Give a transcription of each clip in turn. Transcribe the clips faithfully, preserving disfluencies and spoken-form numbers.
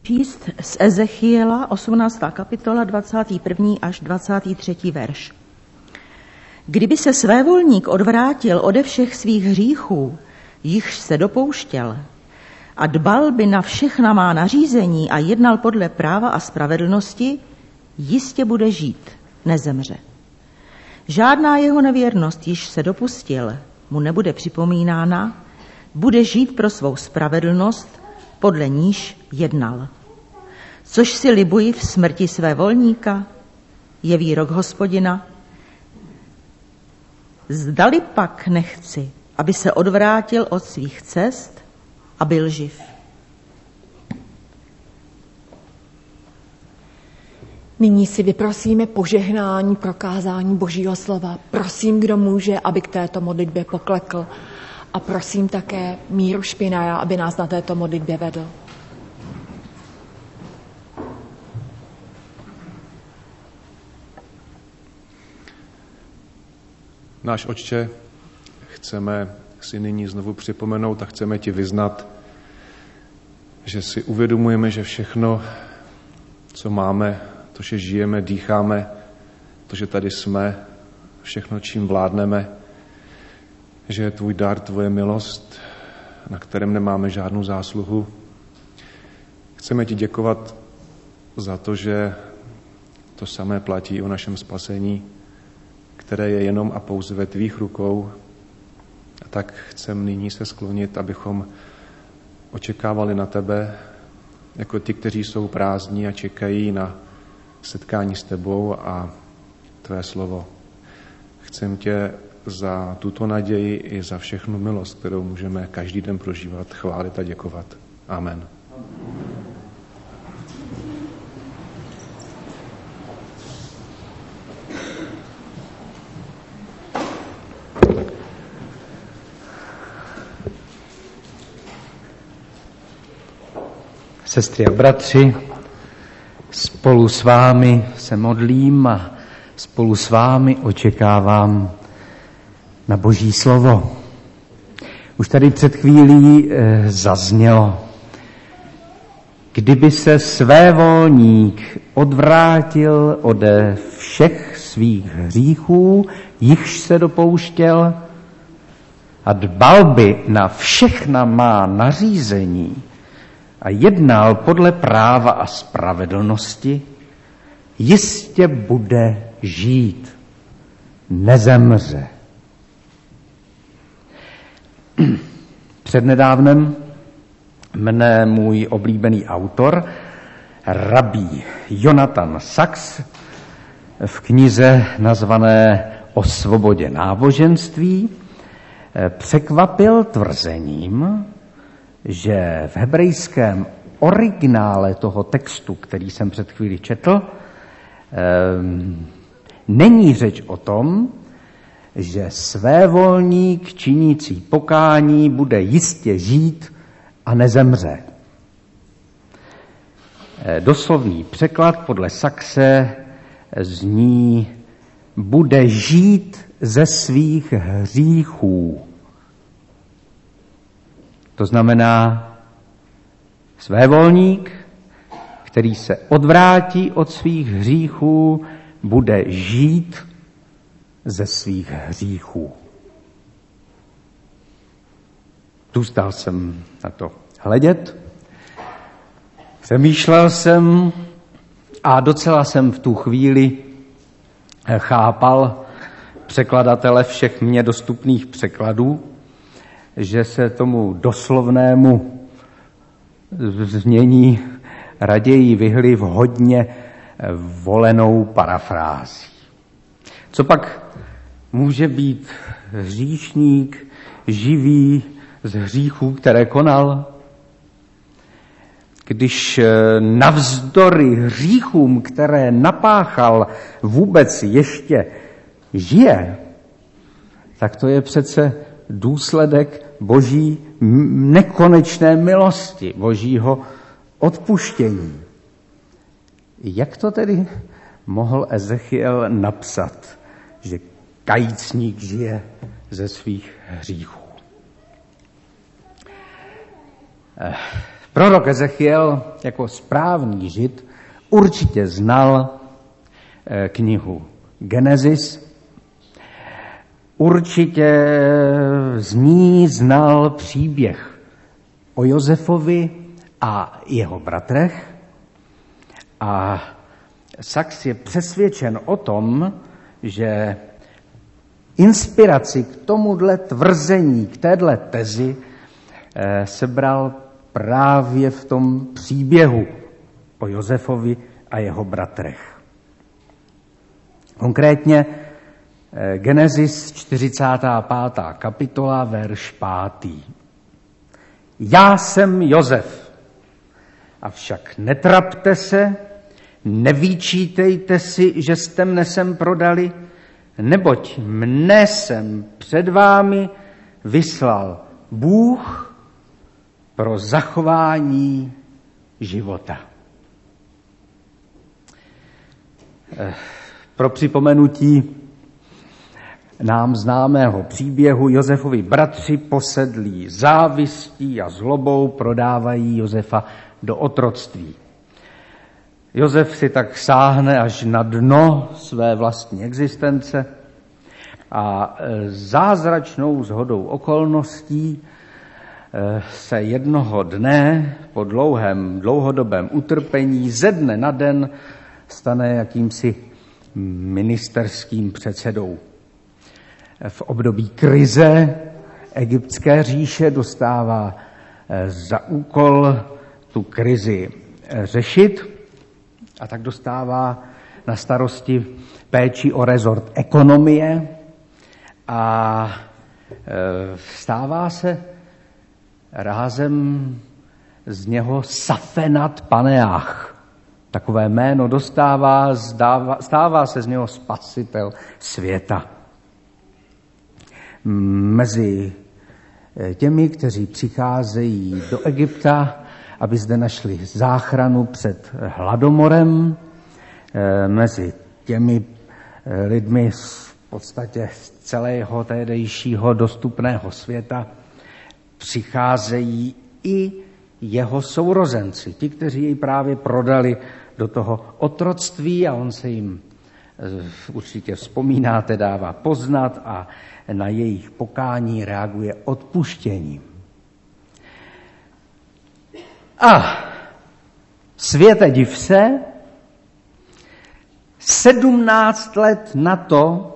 Číst z Ezechiela, osmnáctá kapitola, dvacátý první až dvacátý třetí verš. Kdyby se svévolník odvrátil ode všech svých hříchů, jichž se dopouštěl, a dbal by na všechna má nařízení a jednal podle práva a spravedlnosti, jistě bude žít, nezemře. Žádná jeho nevěrnost, již se dopustil, mu nebude připomínána, bude žít pro svou spravedlnost, podle níž jednal. Což si libuji v smrti své volníka, je výrok Hospodina. Zdali pak nechci, aby se odvrátil od svých cest a byl živ. Nyní si vyprosíme požehnání prokázání Božího slova. Prosím, kdo může, aby k této modlitbě poklekl. A prosím také Míru Špinaja, aby nás na této modlitbě vedl. Náš Otče, chceme si nyní znovu připomenout a chceme ti vyznat, že si uvědomujeme, že všechno, co máme, to, že žijeme, dýcháme, to, že tady jsme, všechno, čím vládneme, že je tvůj dar, tvoje milost, na kterém nemáme žádnou zásluhu. Chceme ti děkovat za to, že to samé platí o našem spasení, které je jenom a pouze ve tvých rukou. A tak chcem nyní se sklonit, abychom očekávali na tebe, jako ty, kteří jsou prázdní a čekají na setkání s tebou a tvé slovo. Chcem tě za tuto naději i za všechnu milost, kterou můžeme každý den prožívat, chválit a děkovat. Amen. Sestry a bratři, spolu s vámi se modlím a spolu s vámi očekávám na Boží slovo. Už tady před chvílí e, zaznělo, kdyby se svévolník odvrátil ode všech svých hříchů, jichž se dopouštěl, a dbal by na všechna má nařízení a jednal podle práva a spravedlnosti, jistě bude žít, nezemře. Přednedávnem mne můj oblíbený autor, rabí Jonathan Sacks, v knize nazvané O svobodě náboženství překvapil tvrzením, že v hebrejském originále toho textu, který jsem před chvíli četl, není řeč o tom, že svévolník činící pokání bude jistě žít a nezemře. Doslovný překlad podle Saxe zní: bude žít ze svých hříchů. To znamená, svévolník, který se odvrátí od svých hříchů, bude žít ze svých hříchů. Zůstal jsem na to hledět, přemýšlel jsem a docela jsem v tu chvíli chápal překladatele všech mně dostupných překladů, že se tomu doslovnému znění raději vyhli vhodně volenou parafrází. Co pak může být hříšník živý z hříchů, které konal? Když navzdory hříchům, které napáchal, vůbec ještě žije, tak to je přece důsledek Boží nekonečné milosti, Božího odpuštění. Jak to tedy mohl Ezechiel napsat, že kajícník žije ze svých hříchů? Prorok Ezechiel jako správný Žid určitě znal knihu Genesis, určitě z ní znal příběh o Josefovi a jeho bratrech a Sachs je přesvědčen o tom, že inspiraci k tomuhle tvrzení, k téhle tezi sebral právě v tom příběhu o Josefovi a jeho bratrech. Konkrétně Genesis čtyřicátá pátá kapitola, verš pátý. Já jsem Josef, avšak netrapte se, nevyčítejte si, že jste mne sem prodali, neboť mne sem před vámi vyslal Bůh pro zachování života. Pro připomenutí nám známého příběhu Josefovi bratři posedlí závistí a zlobou prodávají Josefa do otroctví. Josef si tak sáhne až na dno své vlastní existence a zázračnou shodou okolností se jednoho dne po dlouhém, dlouhodobém utrpení ze dne na den stane jakýmsi ministerským předsedou. V období krize egyptské říše dostává za úkol tu krizi řešit a tak dostává na starosti péči o rezort ekonomie a stává se rázem z něho Safenat Paneach. Takové jméno dostává, zdává, stává se z něho spasitel světa. Mezi těmi, kteří přicházejí do Egypta, aby zde našli záchranu před hladomorem, mezi těmi lidmi v podstatě z celého tehdejšího dostupného světa přicházejí i jeho sourozenci, ti, kteří jej právě prodali do toho otroctví a on se jim určitě vzpomínáte, dává poznat a na jejich pokání reaguje odpuštěním. A světe div se, sedmnáct let na to,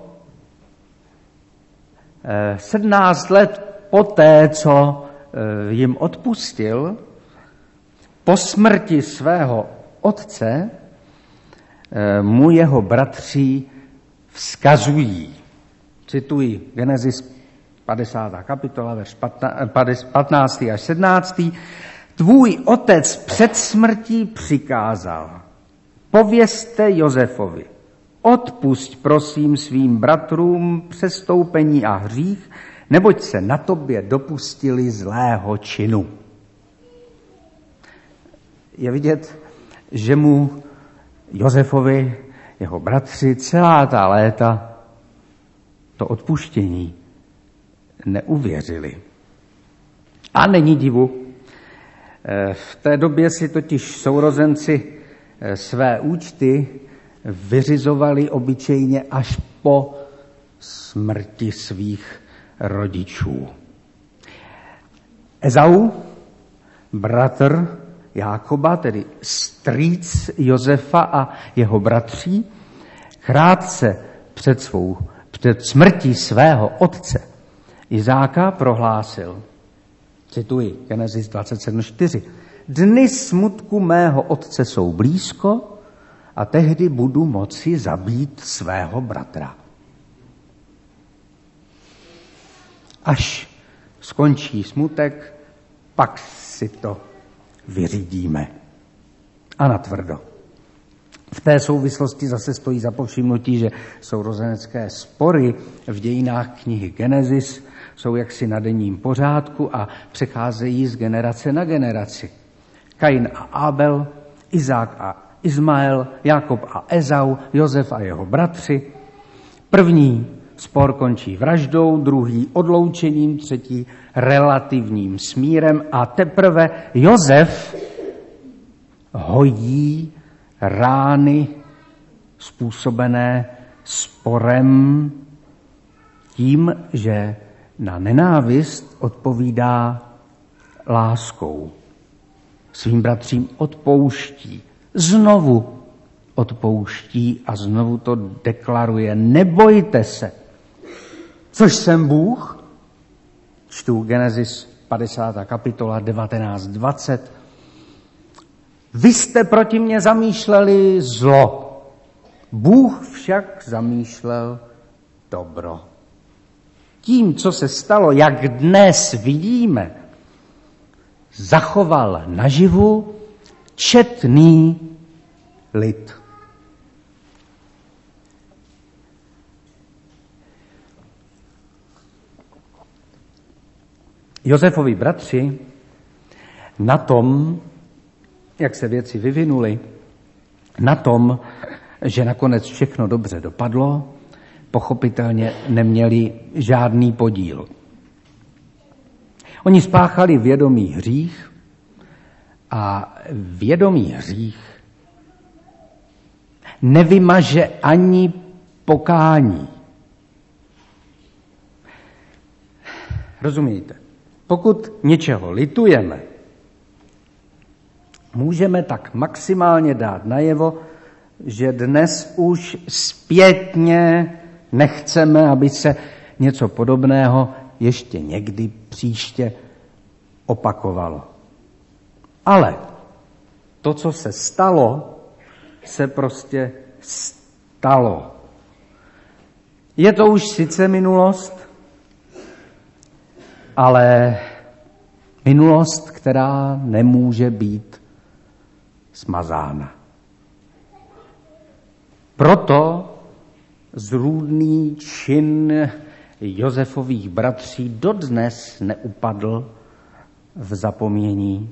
sedmnáct let poté, co jim odpustil, po smrti svého otce mu jeho bratři vzkazují. Cituji Genesis padesátá kapitola, verš patnáctý až sedmnáctý. Tvůj otec před smrtí přikázal, povězte Josefovi, odpusť prosím svým bratrům přestoupení a hřích, neboť se na tobě dopustili zlého činu. Je vidět, že mu Josefovi, jeho bratři, celá ta léta to odpuštění neuvěřili. A není divu. V té době si totiž sourozenci své účty vyřizovali obyčejně až po smrti svých rodičů. Ezau, bratr Jákoba, tedy strýc Josefa a jeho bratří, krátce před, svou, před smrtí svého otce Izáka prohlásil, cituji Genesis dvacet sedm čtyři, dny smutku mého otce jsou blízko a tehdy budu moci zabít svého bratra. Až skončí smutek, pak si to vyřídíme. A natvrdo. V té souvislosti zase stojí za povšimnutí, že sourozenecké spory v dějinách knihy Genesis jsou jaksi na denním pořádku a přecházejí z generace na generaci. Kain a Abel, Izák a Izmael, Jakob a Ezau, Josef a jeho bratři. První spor končí vraždou, druhý odloučením, třetí relativním smírem a teprve Josef hojí rány způsobené sporem tím, že na nenávist odpovídá láskou. Svým bratřím odpouští, znovu odpouští a znovu to deklaruje. Nebojte se, což jsem Bůh. Čtu Genesis padesátá kapitola devatenáct dvacet. Vy jste proti mně zamýšleli zlo, Bůh však zamýšlel dobro. Tím, co se stalo, jak dnes vidíme, zachoval naživu četný lid. Josefovi bratři na tom, jak se věci vyvinuly, na tom, že nakonec všechno dobře dopadlo, pochopitelně neměli žádný podíl. Oni spáchali vědomý hřích a vědomý hřích nevymaže ani pokání. Rozumíte? Pokud něčeho litujeme, můžeme tak maximálně dát najevo, že dnes už zpětně nechceme, aby se něco podobného ještě někdy příště opakovalo. Ale to, co se stalo, se prostě stalo. Je to už sice minulost, ale minulost, která nemůže být smazána. Proto zrůdný čin Josefových bratří dodnes neupadl v zapomnění.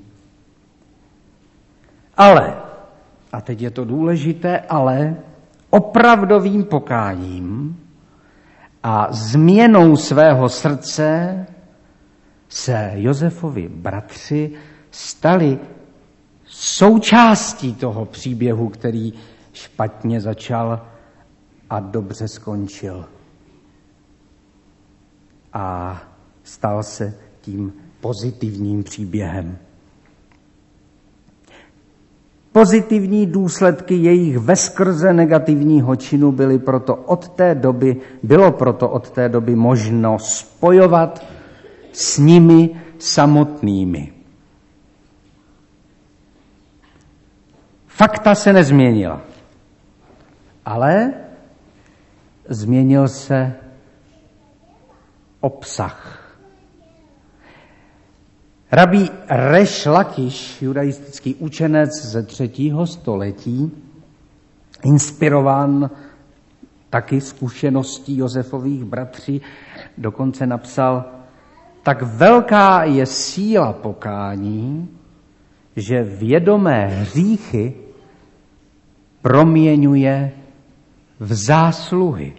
Ale, a teď je to důležité, ale opravdovým pokáním a změnou svého srdce se Josefovi bratři stali součástí toho příběhu, který špatně začal a dobře skončil. A stal se tím pozitivním příběhem. Pozitivní důsledky jejich veskrze negativního činu byly proto od té doby, bylo proto od té doby možno spojovat s nimi samotnými. Fakta se nezměnila, ale změnil se obsah. Rabí Reš Lakiš, judaistický učenec ze třetího století, inspirován taky zkušeností Josefových bratří, dokonce napsal: tak velká je síla pokání, že vědomé hříchy proměňuje v zásluhy.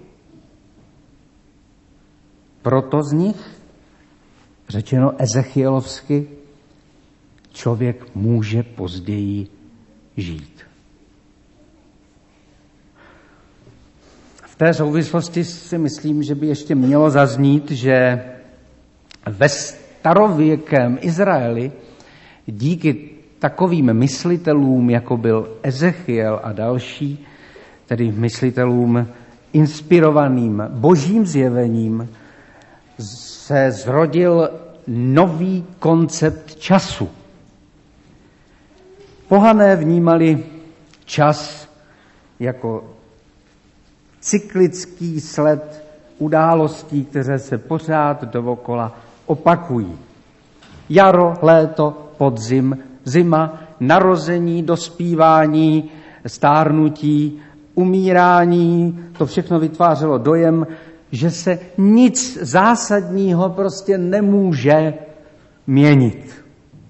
Proto z nich, řečeno ezechielovsky, člověk může později žít. V té souvislosti si myslím, že by ještě mělo zaznít, že ve starověkém Izraeli díky takovým myslitelům, jako byl Ezechiel a další, tedy myslitelům inspirovaným božím zjevením, se zrodil nový koncept času. Pohané vnímali čas jako cyklický sled událostí, které se pořád dookola opakují. Jaro, léto, podzim, zima, narození, dospívání, stárnutí, umírání, to všechno vytvářelo dojem, že se nic zásadního prostě nemůže měnit.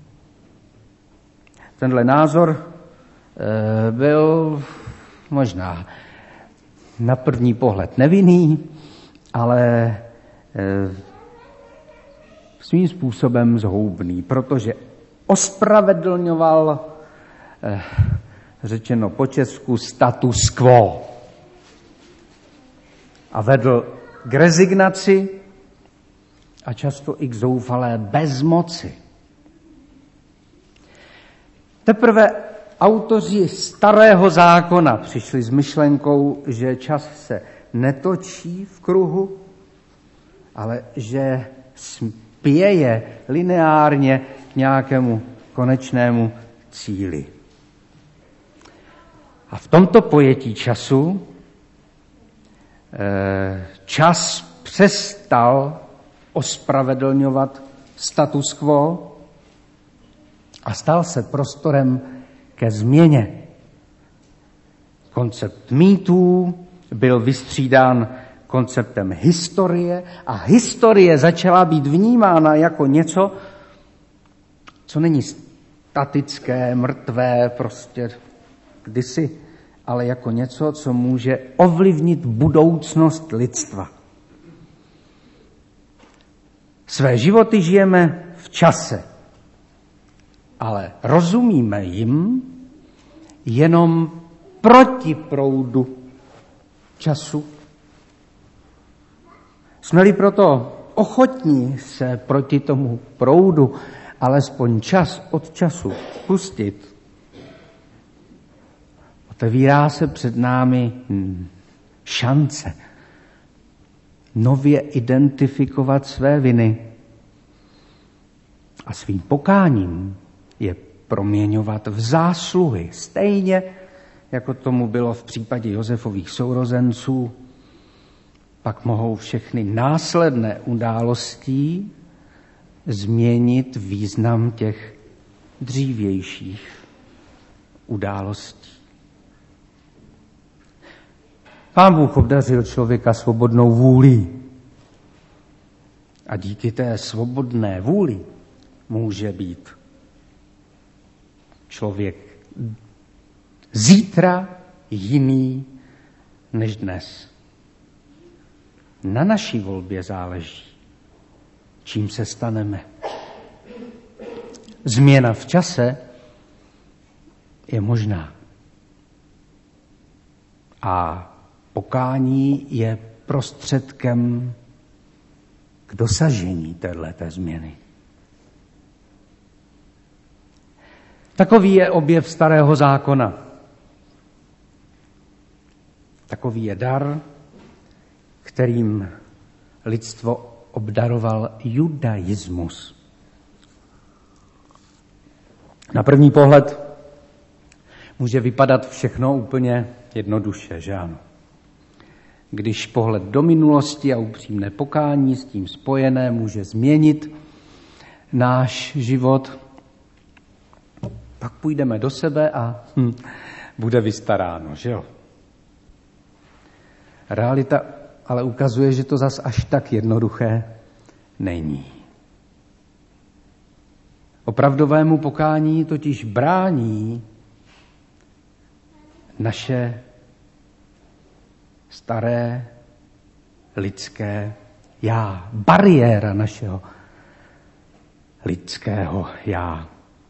Tenhle názor e, byl možná na první pohled nevinný, ale e, svým způsobem zhoubný, protože ospravedlňoval, e, řečeno po česku, status quo a vedl k rezignaci a často i k zoufalé bezmoci. Teprve autoři Starého zákona přišli s myšlenkou, že čas se netočí v kruhu, ale že spěje lineárně k nějakému konečnému cíli. A v tomto pojetí času čas přestal ospravedlňovat status quo a stal se prostorem ke změně. Koncept mýtů byl vystřídán konceptem historie a historie začala být vnímána jako něco, co není statické, mrtvé, prostě kdysi, ale jako něco, co může ovlivnit budoucnost lidstva. Své životy žijeme v čase, ale rozumíme jim jenom proti proudu času. Jsme-li proto ochotní se proti tomu proudu alespoň čas od času pustit, otevírá se před námi šance nově identifikovat své viny a svým pokáním je proměňovat v zásluhy, stejně jako tomu bylo v případě Josefových sourozenců. Pak mohou všechny následné události změnit význam těch dřívějších událostí. Pán Bůh obdařil člověka svobodnou vůlí. A díky té svobodné vůli může být člověk zítra jiný než dnes. Na naší volbě záleží, čím se staneme. Změna v čase je možná. A pokání je prostředkem k dosažení téhleté změny. Takový je objev Starého zákona. Takový je dar, kterým lidstvo obdaroval judaismus. Na první pohled může vypadat všechno úplně jednoduše, že ano? Když pohled do minulosti a upřímné pokání s tím spojené může změnit náš život, pak půjdeme do sebe a hm, bude vystaráno, že jo? Realita ale ukazuje, že to zas až tak jednoduché není. Opravdovému pokání totiž brání naše staré lidské já, bariéra našeho lidského já.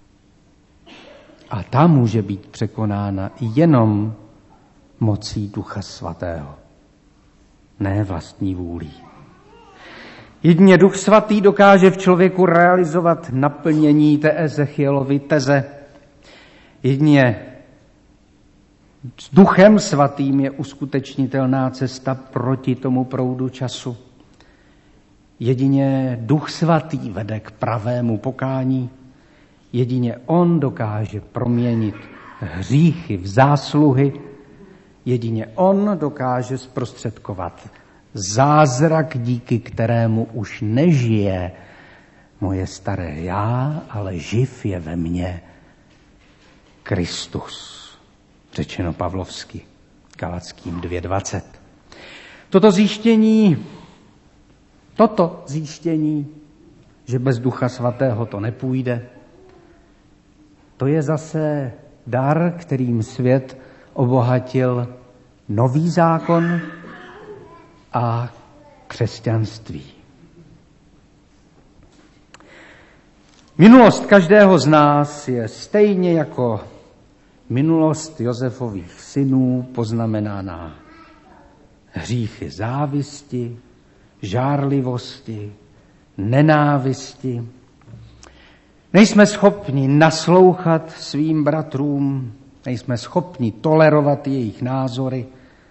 A ta může být překonána jenom mocí Ducha Svatého, ne vlastní vůlí. Jedině Duch Svatý dokáže v člověku realizovat naplnění té Ezechielovy teze. Jedině s Duchem Svatým je uskutečnitelná cesta proti tomu proudu času. Jedině Duch Svatý vede k pravému pokání. Jedině on dokáže proměnit hříchy v zásluhy. Jedině on dokáže zprostředkovat zázrak, díky kterému už nežije moje staré já, ale živ je ve mně Kristus. Řečeno pavlovsky, Galackým dvě dvacet. Toto zjištění, toto zjištění, že bez Ducha Svatého to nepůjde, to je zase dar, kterým svět obohatil nový zákon a křesťanství. Minulost každého z nás je stejně jako minulost Josefových synů poznamenaná hříchy závisti, žárlivosti, nenávisti. Nejsme schopni naslouchat svým bratrům, nejsme schopni tolerovat jejich názory,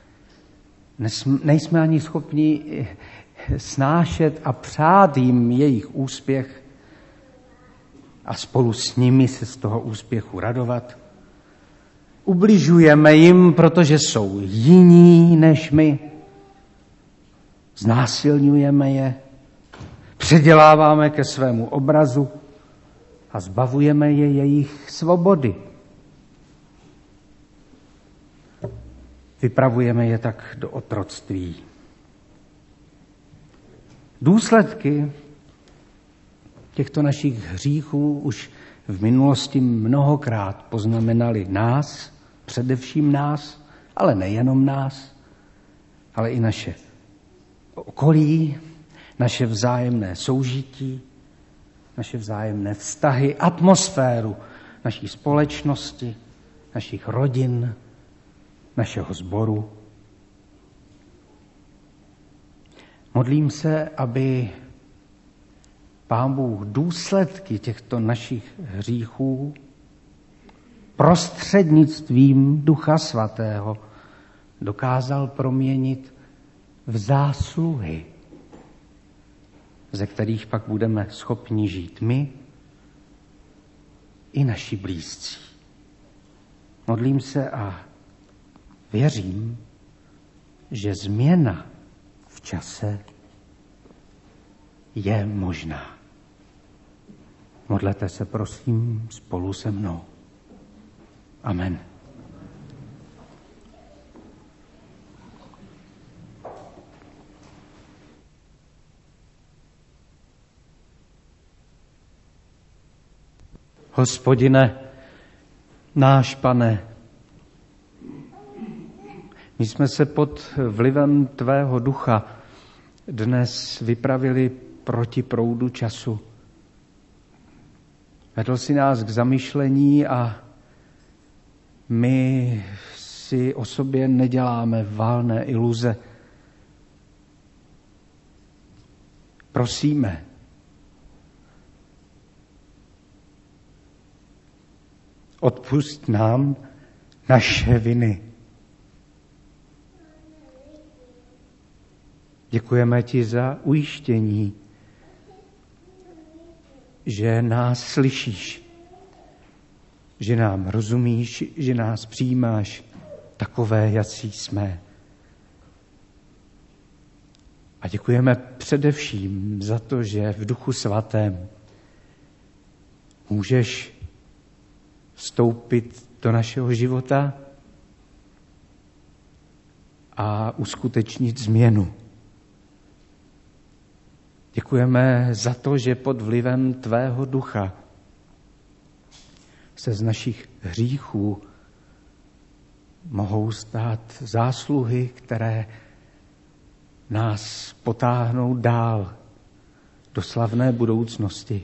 nejsme ani schopni snášet a přát jim jejich úspěch a spolu s nimi se z toho úspěchu radovat. Ubližujeme jim, protože jsou jiní než my. Znásilňujeme je, předěláváme ke svému obrazu a zbavujeme je jejich svobody. Vypravujeme je tak do otroctví. Důsledky těchto našich hříchů už v minulosti mnohokrát poznamenali nás, především nás, ale nejenom nás, ale i naše okolí, naše vzájemné soužití, naše vzájemné vztahy, atmosféru naší společnosti, našich rodin, našeho sboru. Modlím se, aby Pán Bůh důsledky těchto našich hříchů prostřednictvím Ducha Svatého dokázal proměnit v zásluhy, ze kterých pak budeme schopni žít my i naši blízcí. Modlím se a věřím, že změna v čase je možná. Modlete se prosím spolu se mnou. Amen. Hospodine, náš Pane, my jsme se pod vlivem tvého ducha dnes vypravili proti proudu času. Vedl si nás k zamyšlení a my si o sobě neděláme valné iluze. Prosíme, odpusť nám naše viny. Děkujeme ti za ujištění, že nás slyšíš, že nám rozumíš, že nás přijímáš takové, jací jsme. A děkujeme především za to, že v Duchu Svatém můžeš vstoupit do našeho života a uskutečnit změnu. Děkujeme za to, že pod vlivem tvého ducha se z našich hříchů mohou stát zásluhy, které nás potáhnou dál do slavné budoucnosti.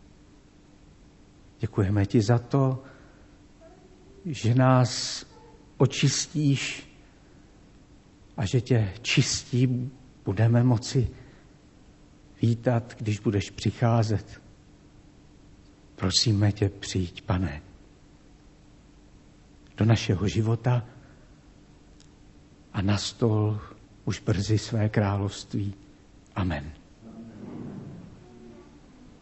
Děkujeme ti za to, že nás očistíš a že tě čistí budeme moci vítat, když budeš přicházet. Prosíme tě, přijď, Pane, do našeho života a nastol už brzy své království. Amen.